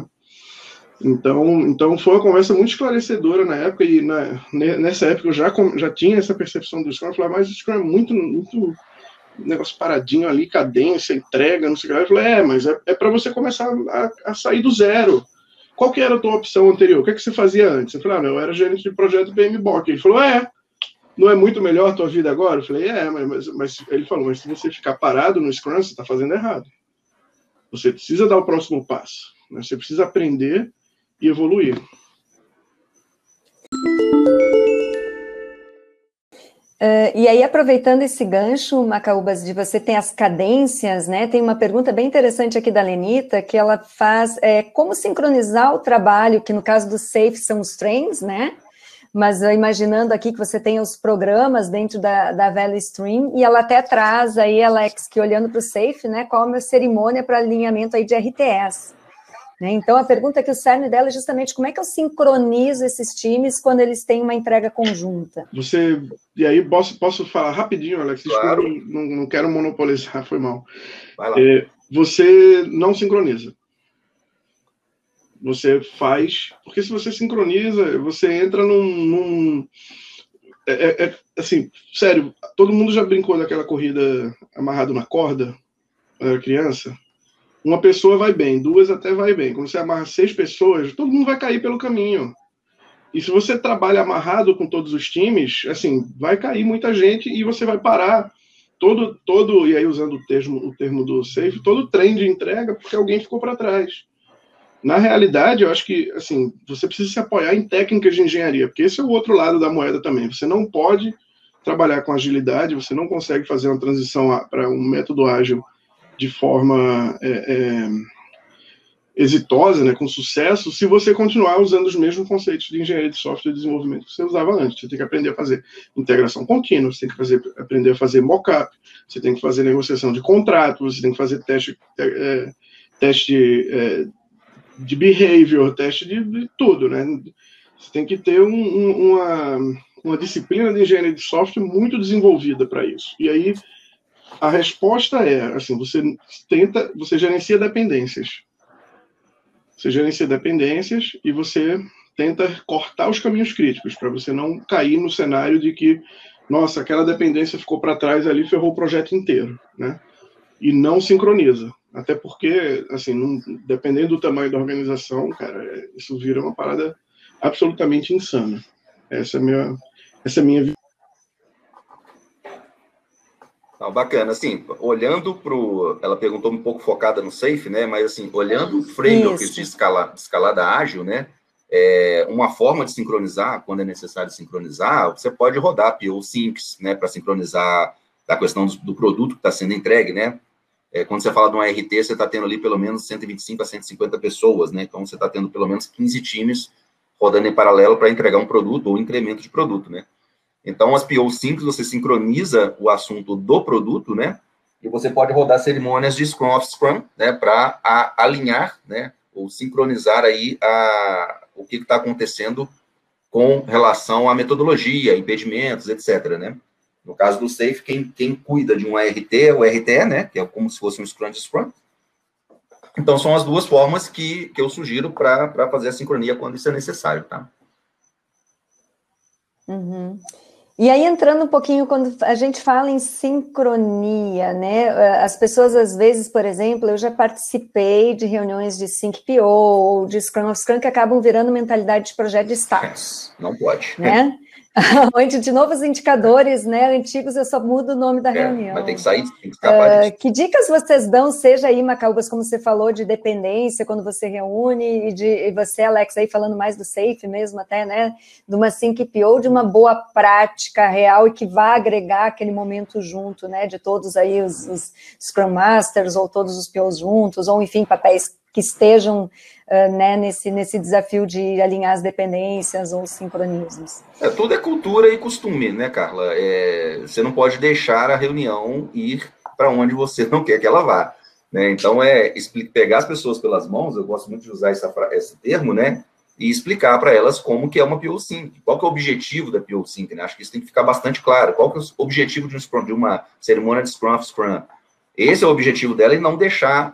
Então foi uma conversa muito esclarecedora na época, e nessa época eu já tinha essa percepção do Scrum. Eu falava, mas o Scrum é muito negócio paradinho ali, cadência, entrega, não sei o que. Eu falei, mas é para você começar a sair do zero. Qual que era a tua opção anterior? O que você fazia antes? Eu falei, eu era gerente de projeto PMBOK. Ele falou, não é muito melhor a tua vida agora? Eu falei, mas ele falou, mas se você ficar parado no Scrum, você está fazendo errado. Você precisa dar o próximo passo, né? Você precisa aprender e evoluir. E aí, aproveitando esse gancho, Macaúbas, de você tem as cadências, né? Tem uma pergunta bem interessante aqui da Lenita, que ela faz como sincronizar o trabalho, que no caso do SAFe são os trains, né? Mas imaginando aqui que você tem os programas dentro da Value Stream, e ela até traz aí, Alex, que olhando para o SAFe, né? Qual é a cerimônia para alinhamento aí de RTS. né? Então, a pergunta que o cerne dela é justamente como é que eu sincronizo esses times quando eles têm uma entrega conjunta? E aí, posso falar rapidinho, Alex? Claro. Não quero monopolizar, foi mal. Vai lá. Você não sincroniza. Você faz... Porque se você sincroniza, você entra assim, sério, todo mundo já brincou daquela corrida amarrado na corda, quando era criança? Uma pessoa vai bem, 2 até vai bem. Quando você amarra 6 pessoas, todo mundo vai cair pelo caminho. E se você trabalha amarrado com todos os times, assim, vai cair muita gente e você vai parar e aí usando o termo do safe, todo o trem de entrega porque alguém ficou para trás. Na realidade, eu acho que, assim, você precisa se apoiar em técnicas de engenharia, porque esse é o outro lado da moeda também. Você não pode trabalhar com agilidade, você não consegue fazer uma transição para um método ágil de forma exitosa, né, com sucesso, se você continuar usando os mesmos conceitos de engenharia de software e desenvolvimento que você usava antes. Você tem que aprender a fazer integração contínua, você tem que aprender a fazer mock-up, você tem que fazer negociação de contrato, você tem que fazer teste de behavior, teste de tudo, né? Você tem que ter uma disciplina de engenharia de software muito desenvolvida para isso. E aí, a resposta é, assim, você gerencia dependências. Você gerencia dependências e você tenta cortar os caminhos críticos, para você não cair no cenário de que, nossa, aquela dependência ficou para trás ali, ferrou o projeto inteiro, né? E não sincroniza. Até porque, assim, dependendo do tamanho da organização, cara, isso vira uma parada absolutamente insana. Essa é a minha Não, bacana, assim, olhando ela perguntou um pouco focada no safe, né, mas assim, olhando o framework de escalada ágil, né, uma forma de sincronizar, quando é necessário sincronizar, você pode rodar PO Syncs, né, para sincronizar a questão do produto que está sendo entregue, né, quando você fala de um RT, você está tendo ali pelo menos 125 a 150 pessoas, né, então você está tendo pelo menos 15 times rodando em paralelo para entregar um produto ou incremento de produto, né. Então, as PO Syncs, você sincroniza o assunto do produto, né? E você pode rodar cerimônias de Scrum of Scrum, né? Para alinhar, né? Ou sincronizar aí o que está acontecendo com relação à metodologia, impedimentos, etc., né? No caso do Safe, quem cuida de um ART é o RTE, né? Que é como se fosse um Scrum de Scrum. Então, são as duas formas que eu sugiro para fazer a sincronia quando isso é necessário, tá? Uhum. E aí, entrando um pouquinho, quando a gente fala em sincronia, né, as pessoas, às vezes, por exemplo, eu já participei de reuniões de SyncPO ou de Scrum of Scrum que acabam virando mentalidade de projeto de status. Não pode. Né? Onde, de novo, os indicadores, né, antigos, eu só mudo o nome da reunião. Mas tem que sair, tem que escapar disso. Que dicas vocês dão, seja aí, Macaúbas, como você falou, de dependência, quando você reúne, e você, Alex, aí falando mais do Safe mesmo até, né, de uma SyncPO, de uma boa prática real e que vá agregar aquele momento junto, né, de todos aí os Scrum Masters, ou todos os POs juntos, ou, enfim, papéis que estejam né, nesse desafio de alinhar as dependências ou os sincronismos. Tudo é cultura e costume, né, Carla? Você não pode deixar a reunião ir para onde você não quer que ela vá. Né? Então, pegar as pessoas pelas mãos, eu gosto muito de usar esse termo, né, e explicar para elas como que é uma PO Sync, qual que é o objetivo da PO Sync, né? Acho que isso tem que ficar bastante claro. Qual que é o objetivo de uma cerimônia de Scrum of Scrum? Esse é o objetivo dela, e não deixar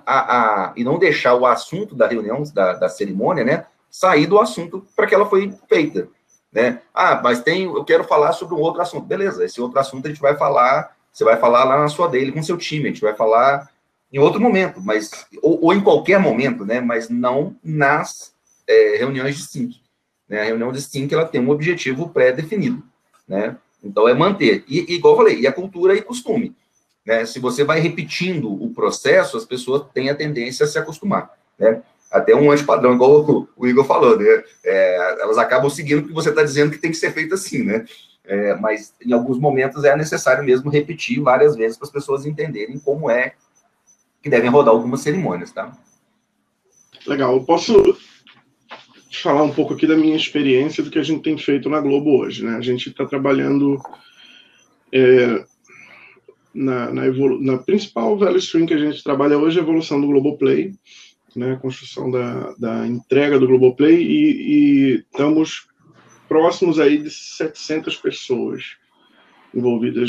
o assunto da reunião, da cerimônia, né, sair do assunto para que ela foi feita, né? Mas eu quero falar sobre um outro assunto. Beleza, esse outro assunto a gente vai falar, você vai falar lá na sua daily com seu time, a gente vai falar em outro momento, mas ou em qualquer momento, né, mas não nas reuniões de sync. Né? A reunião de sync, ela tem um objetivo pré-definido, né? Então, é manter. E igual eu falei, e a cultura e costume. Né? Se você vai repetindo o processo, as pessoas têm a tendência a se acostumar, né? Até um antipadrão, igual o Igor falou, né? Elas acabam seguindo o que você está dizendo que tem que ser feito assim, né? Mas em alguns momentos é necessário mesmo repetir várias vezes para as pessoas entenderem como é que devem rodar algumas cerimônias, tá? Legal, eu posso falar um pouco aqui da minha experiência do que a gente tem feito na Globo hoje, né? A gente está trabalhando na principal value stream que a gente trabalha hoje, a evolução do Globoplay. né, a construção da entrega do Globoplay, e estamos próximos aí de 700 pessoas envolvidas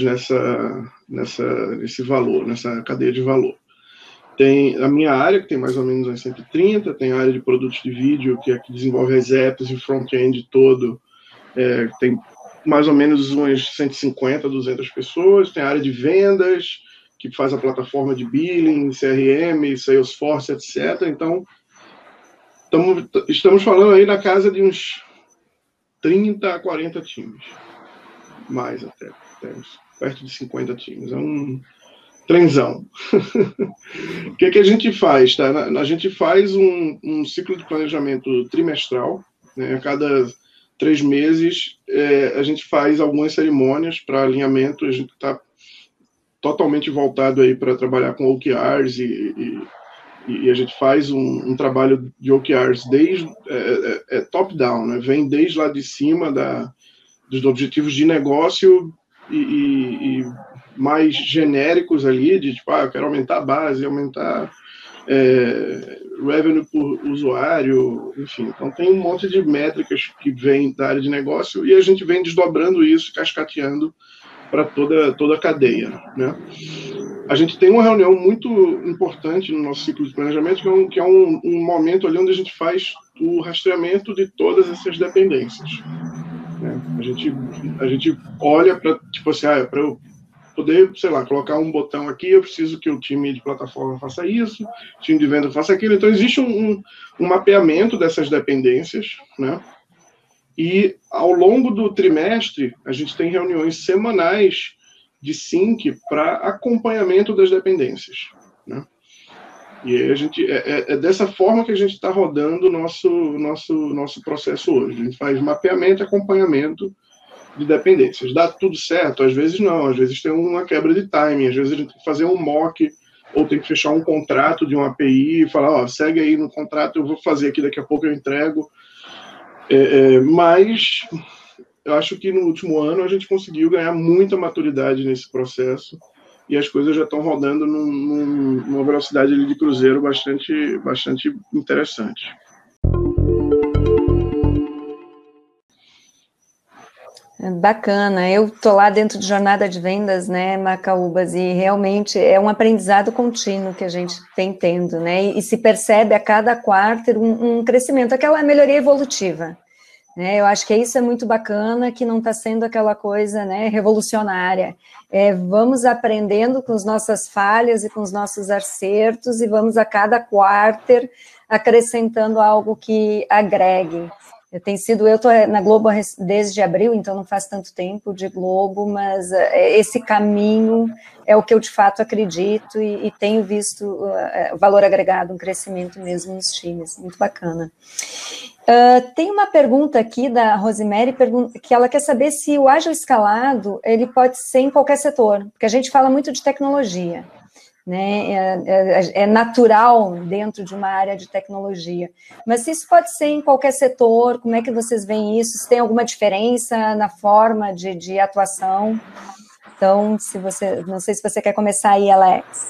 nesse valor, nessa cadeia de valor. Tem a minha área, que tem mais ou menos uns 130, tem a área de produtos de vídeo, que é que desenvolve as apps e o front-end todo, tem mais ou menos umas 150, 200 pessoas, tem a área de vendas, que faz a plataforma de billing, CRM, Salesforce, etc. Então, estamos falando aí na casa de uns 30 a 40 times, mais até perto de 50 times, é um trenzão. O que a gente faz? Tá? A gente faz um ciclo de planejamento trimestral, né? A cada 3 meses a gente faz algumas cerimônias para alinhamento, a gente está totalmente voltado aí para trabalhar com OKRs e a gente faz um trabalho de OKRs desde top-down, né? Vem desde lá de cima dos objetivos de negócio e mais genéricos ali, de tipo, eu quero aumentar a base, aumentar revenue por usuário, enfim. Então tem um monte de métricas que vem da área de negócio e a gente vem desdobrando isso, cascateando para toda a cadeia, né? A gente tem uma reunião muito importante no nosso ciclo de planejamento, que é um momento ali onde a gente faz o rastreamento de todas essas dependências, né? A gente olha para, tipo assim, para eu poder, sei lá, colocar um botão aqui, eu preciso que o time de plataforma faça isso, o time de venda faça aquilo. Então, existe um mapeamento dessas dependências, né? E, ao longo do trimestre, a gente tem reuniões semanais de sync para acompanhamento das dependências, né? E aí é dessa forma que a gente está rodando o nosso processo hoje. A gente faz mapeamento e acompanhamento de dependências. Dá tudo certo? Às vezes não, às vezes tem uma quebra de timing, às vezes a gente tem que fazer um mock, ou tem que fechar um contrato de uma API e falar, segue aí no contrato, eu vou fazer aqui, daqui a pouco eu entrego. Mas eu acho que no último ano a gente conseguiu ganhar muita maturidade nesse processo e as coisas já estão rodando numa velocidade ali de cruzeiro bastante interessante. Bacana, eu estou lá dentro de jornada de vendas, né, Macaúbas, e realmente é um aprendizado contínuo que a gente tem tendo, né, e se percebe a cada quarto um crescimento, aquela melhoria evolutiva, né, eu acho que isso é muito bacana, que não está sendo aquela coisa, né, revolucionária, vamos aprendendo com as nossas falhas e com os nossos acertos, e vamos a cada quarter acrescentando algo que agregue. Eu estou na Globo desde abril, então não faz tanto tempo de Globo, mas esse caminho é o que eu de fato acredito e tenho visto o valor agregado, um crescimento mesmo nos times, muito bacana. Tem uma pergunta aqui da Rosemary, que ela quer saber se o ágil escalado, ele pode ser em qualquer setor, porque a gente fala muito de tecnologia, né, é natural dentro de uma área de tecnologia, mas se isso pode ser em qualquer setor, como é que vocês veem isso? Se tem alguma diferença na forma de atuação? Então, não sei se você quer começar aí, Alex.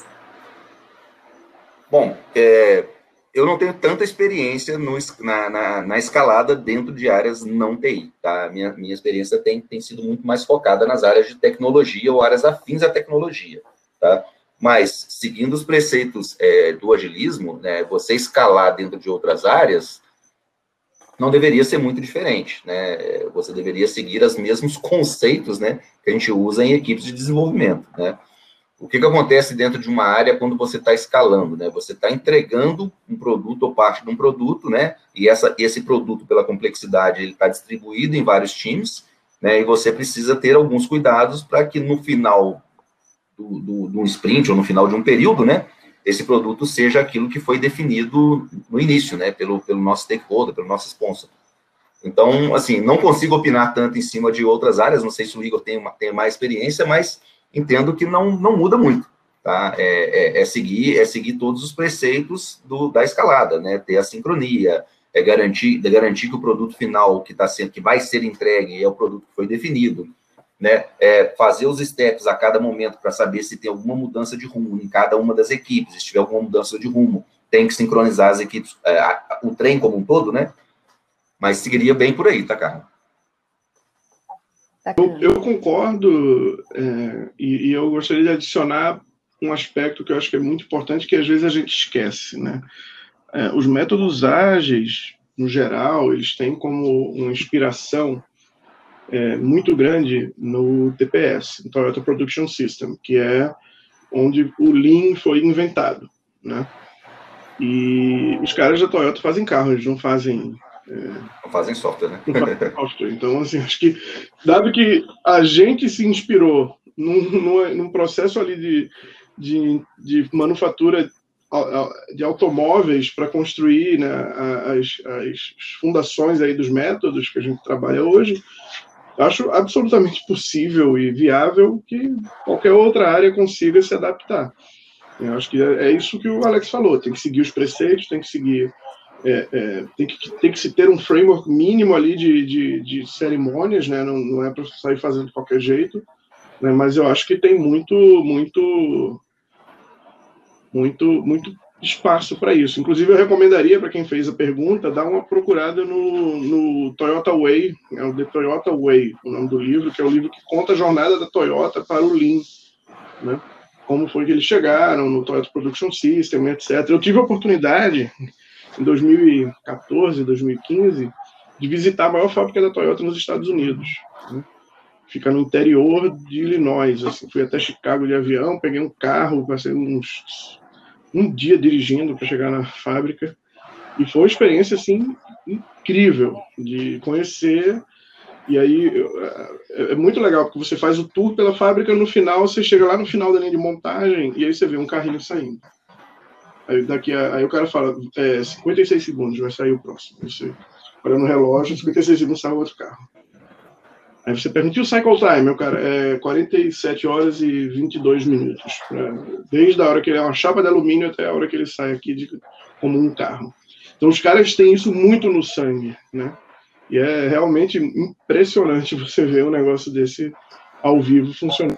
Bom, eu não tenho tanta experiência na escalada dentro de áreas não TI, tá? Minha experiência tem sido muito mais focada nas áreas de tecnologia ou áreas afins à tecnologia, tá? Mas, seguindo os preceitos do agilismo, né, você escalar dentro de outras áreas não deveria ser muito diferente, né? Você deveria seguir os mesmos conceitos, né, que a gente usa em equipes de desenvolvimento, né? O que acontece dentro de uma área quando você está escalando, né? Você está entregando um produto ou parte de um produto, né? E esse produto, pela complexidade, ele está distribuído em vários times, né? E você precisa ter alguns cuidados para que no final do sprint ou no final de um período, né, esse produto seja aquilo que foi definido no início, né, pelo nosso stakeholder, pelo nosso sponsor. Então, assim, não consigo opinar tanto em cima de outras áreas, não sei se o Igor tem mais experiência, mas entendo que não muda muito, tá? Seguir todos os preceitos da escalada, né, ter a sincronia, garantir que o produto final que vai ser entregue é o produto que foi definido, né, fazer os steps a cada momento para saber se tem alguma mudança de rumo em cada uma das equipes, se tiver alguma mudança de rumo, tem que sincronizar as equipes, o trem como um todo, né? Mas seguiria bem por aí, tá, Carla? Eu concordo, e eu gostaria de adicionar um aspecto que eu acho que é muito importante, que às vezes a gente esquece, né? Os métodos ágeis, no geral, eles têm como uma inspiração muito grande no TPS, no Toyota Production System, que é onde o Lean foi inventado, né? E os caras da Toyota fazem carro, eles não fazem... Não fazem software, né? Não fazem software. Então, assim, acho que, dado que a gente se inspirou num processo ali de manufatura de automóveis para construir, né, as fundações aí dos métodos que a gente trabalha hoje, acho absolutamente possível e viável que qualquer outra área consiga se adaptar. Eu acho que é isso que o Alex falou, tem que seguir os preceitos, tem que seguir, tem que se ter um framework mínimo ali de cerimônias, né? Não é para sair fazendo de qualquer jeito, né? Mas eu acho que tem muito espaço para isso. Inclusive, eu recomendaria para quem fez a pergunta dar uma procurada no Toyota Way, é o The Toyota Way, o nome do livro, que é o livro que conta a jornada da Toyota para o Lean, né? Como foi que eles chegaram no Toyota Production System, etc. Eu tive a oportunidade, em 2014, 2015, de visitar a maior fábrica da Toyota nos Estados Unidos, né? Fica no interior de Illinois. Assim, fui até Chicago de avião, peguei um carro, passei um dia dirigindo para chegar na fábrica, e foi uma experiência assim incrível de conhecer. E aí é muito legal, porque você faz o tour pela fábrica, no final você chega lá no final da linha de montagem e aí você vê um carrinho saindo. Aí o cara fala, 56 segundos vai sair o próximo. Você olha no relógio, 56 segundos sai o outro carro. Aí você pergunta, e o cycle time, meu cara? 47 horas e 22 minutos. Desde a hora que ele é uma chapa de alumínio até a hora que ele sai aqui como um carro. Então os caras têm isso muito no sangue, né? E é realmente impressionante você ver um negócio desse ao vivo funcionando.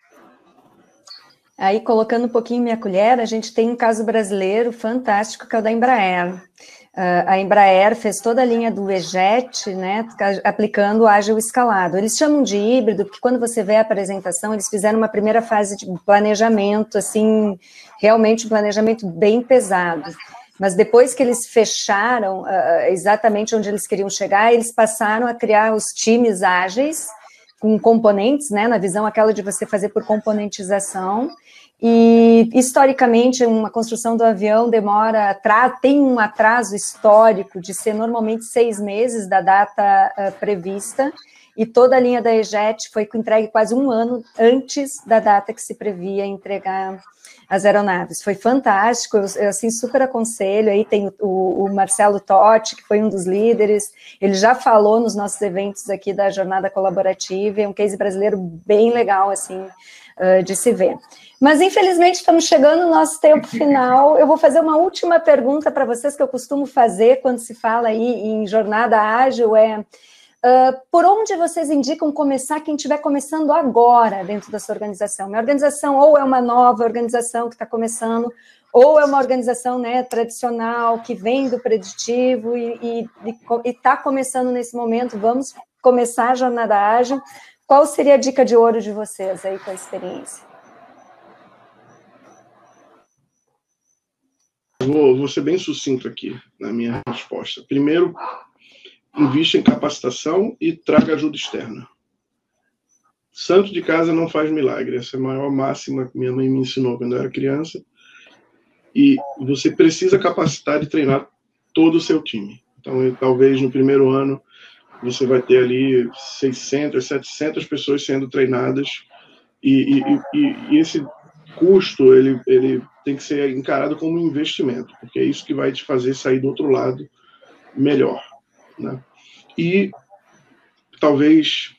Aí, colocando um pouquinho minha colher, a gente tem um caso brasileiro fantástico, que é o da Embraer. A Embraer fez toda a linha do E-Jet, né, aplicando o ágil escalado. Eles chamam de híbrido, porque quando você vê a apresentação, eles fizeram uma primeira fase de planejamento, assim, realmente um planejamento bem pesado. Mas depois que eles fecharam exatamente onde eles queriam chegar, eles passaram a criar os times ágeis, com componentes, né, na visão aquela de você fazer por componentização. E, historicamente, uma construção do avião tem um atraso histórico de ser normalmente 6 meses da data prevista, e toda a linha da E-Jet foi entregue quase 1 ano antes da data que se previa entregar as aeronaves. Foi fantástico, eu assim, super aconselho. Aí tem o Marcelo Totti, que foi um dos líderes, ele já falou nos nossos eventos aqui da Jornada Colaborativa, é um case brasileiro bem legal, assim, de se ver. Mas, infelizmente, estamos chegando no nosso tempo final. Eu vou fazer uma última pergunta para vocês, que eu costumo fazer quando se fala aí em jornada ágil, por onde vocês indicam começar quem estiver começando agora dentro da sua organização? Minha organização ou é uma nova organização que está começando, ou é uma organização, né, tradicional, que vem do preditivo e está começando nesse momento, vamos começar a jornada ágil. Qual seria a dica de ouro de vocês aí com a experiência? Vou ser bem sucinto aqui na minha resposta. Primeiro, invista em capacitação e traga ajuda externa. Santo de casa não faz milagre. Essa é a maior máxima que minha mãe me ensinou quando eu era criança. E você precisa capacitar e treinar todo o seu time. Então, talvez no primeiro ano, você vai ter ali 600, 700 pessoas sendo treinadas. E esse custo, ele tem que ser encarado como um investimento, porque é isso que vai te fazer sair do outro lado melhor, né? E talvez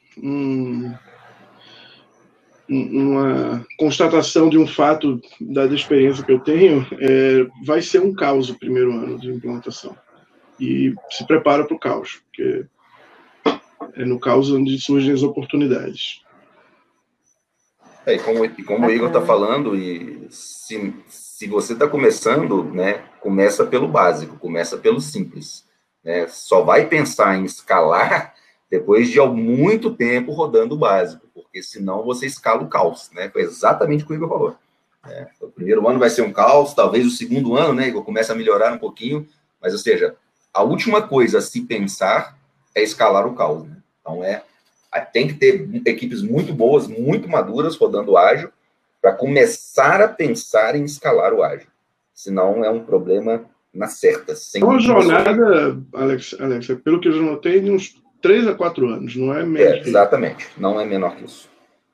uma constatação de um fato da experiência que eu tenho, vai ser um caos o primeiro ano de implantação. E se prepara para o caos, porque é no caos onde surgem as oportunidades. E como o Igor está falando, e se você está começando, né, começa pelo básico, começa pelo simples, né? Só vai pensar em escalar depois de muito tempo rodando o básico, porque senão você escala o caos, né? Foi exatamente o que o Igor falou. O primeiro ano vai ser um caos, talvez o segundo ano, né, Igor, começa a melhorar um pouquinho, mas, ou seja, a última coisa a se pensar é escalar o caos, né? Então, tem que ter equipes muito boas, muito maduras, rodando ágil, para começar a pensar em escalar o ágil. Senão é um problema na certa. É uma jornada, Alex, pelo que eu já notei, de uns 3 a 4 anos, não é menos. Exatamente, não é menor que isso.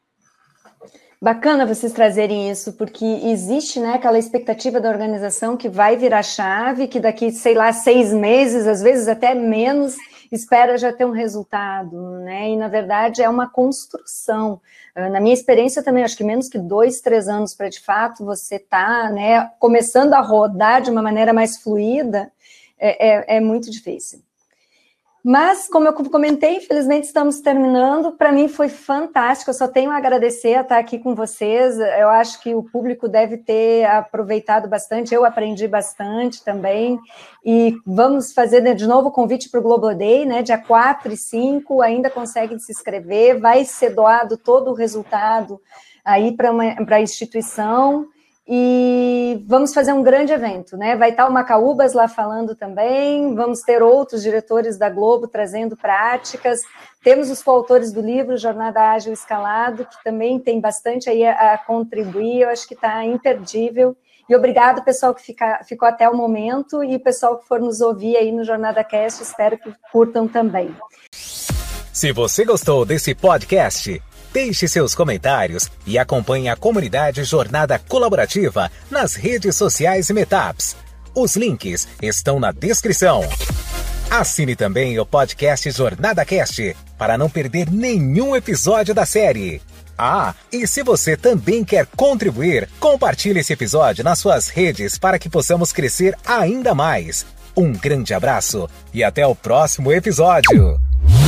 Bacana vocês trazerem isso, porque existe, né, aquela expectativa da organização que vai virar chave, que daqui, sei lá, 6 meses, às vezes até menos, espera já ter um resultado, né? E, na verdade, é uma construção. Na minha experiência também, acho que menos que 2, 3 anos para, de fato, você tá, né, começando a rodar de uma maneira mais fluida, é muito difícil. Mas, como eu comentei, infelizmente estamos terminando. Para mim foi fantástico, eu só tenho a agradecer a estar aqui com vocês. Eu acho que o público deve ter aproveitado bastante, eu aprendi bastante também. E vamos fazer de novo o convite para o Globoday, né? Dia 4 e 5, ainda conseguem se inscrever, vai ser doado todo o resultado aí para a instituição. E vamos fazer um grande evento, né? Vai estar o Macaúbas lá falando também, vamos ter outros diretores da Globo trazendo práticas, temos os coautores do livro Jornada Ágil Escalado, que também tem bastante aí a contribuir, eu acho que está imperdível. E obrigado, pessoal, que ficou até o momento, e o pessoal que for nos ouvir aí no Jornada Cast, espero que curtam também. Se você gostou desse podcast, deixe seus comentários e acompanhe a comunidade Jornada Colaborativa nas redes sociais e Meetups. Os links estão na descrição. Assine também o podcast Jornada Cast para não perder nenhum episódio da série. E se você também quer contribuir, compartilhe esse episódio nas suas redes para que possamos crescer ainda mais. Um grande abraço e até o próximo episódio.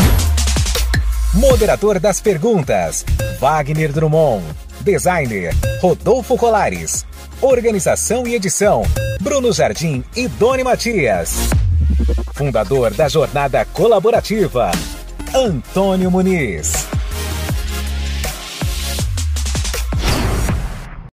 Moderador das perguntas, Wagner Drummond. Designer, Rodolfo Colares. Organização e edição, Bruno Jardim e Doni Matias. Fundador da Jornada Colaborativa, Antônio Muniz.